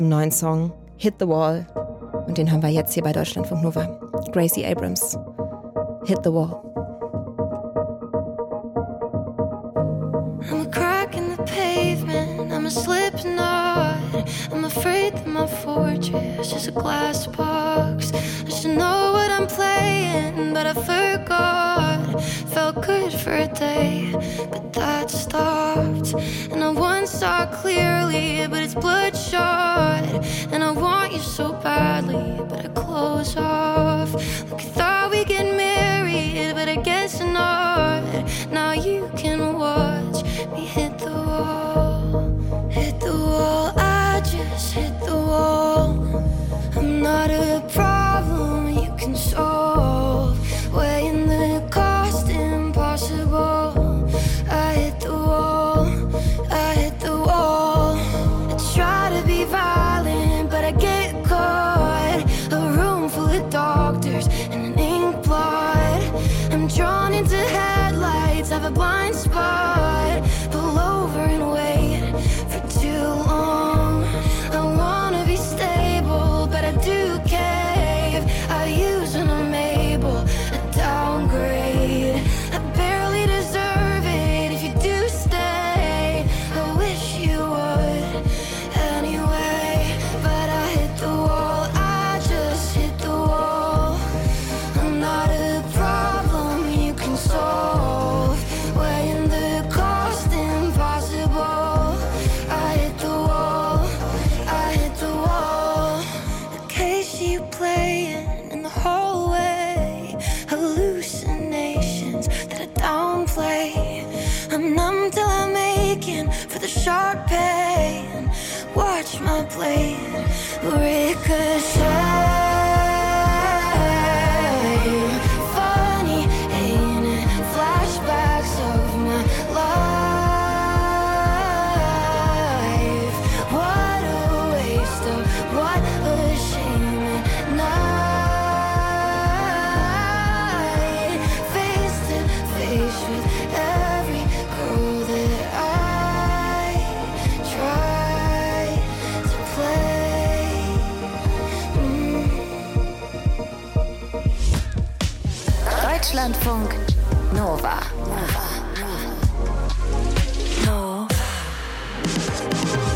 neuen Song Hit the Wall. Und den haben wir jetzt hier bei Deutschlandfunk Nova. Gracie Abrams, Hit the Wall. I'm a crack in the pavement, I'm a slip knot. I'm afraid that my fortress is a glass box. I should know what I'm playing, but I forgot. Felt good for a day, but that stopped. And I once saw clearly, but it's bloodshot. And I want you so badly, but I close off. Look, I thought we'd get married, but I guess not. Now you can watch me hit the wall. Hit the wall, I just hit the wall. I'm not a problem you can solve. Weighing the cost impossible. I hit the wall, I hit the wall. I try to be violent, but I get caught. A room full of doctors and an ink blot. I'm drawn into headlights, have a blind spot. Pull over and wait for too long. I wanna be stable, but I do cave. I use when I'm able, I downgrade. I barely deserve it if you do stay. I wish you would anyway, but I hit the wall, I just hit the wall. I'm not a problem you can solve. Weighing the cost impossible. I hit the wall, I hit the wall. The case you playing in the hallway. Hallucinations that I downplay. I'm numb till I'm aching for the sharp pain. Watch my blade ricochet. Funny, ain't it? Flashbacks of my life. What a waste of, what a shame at night. Face to face with every girl that I try to play. Deutschlandfunk Nova.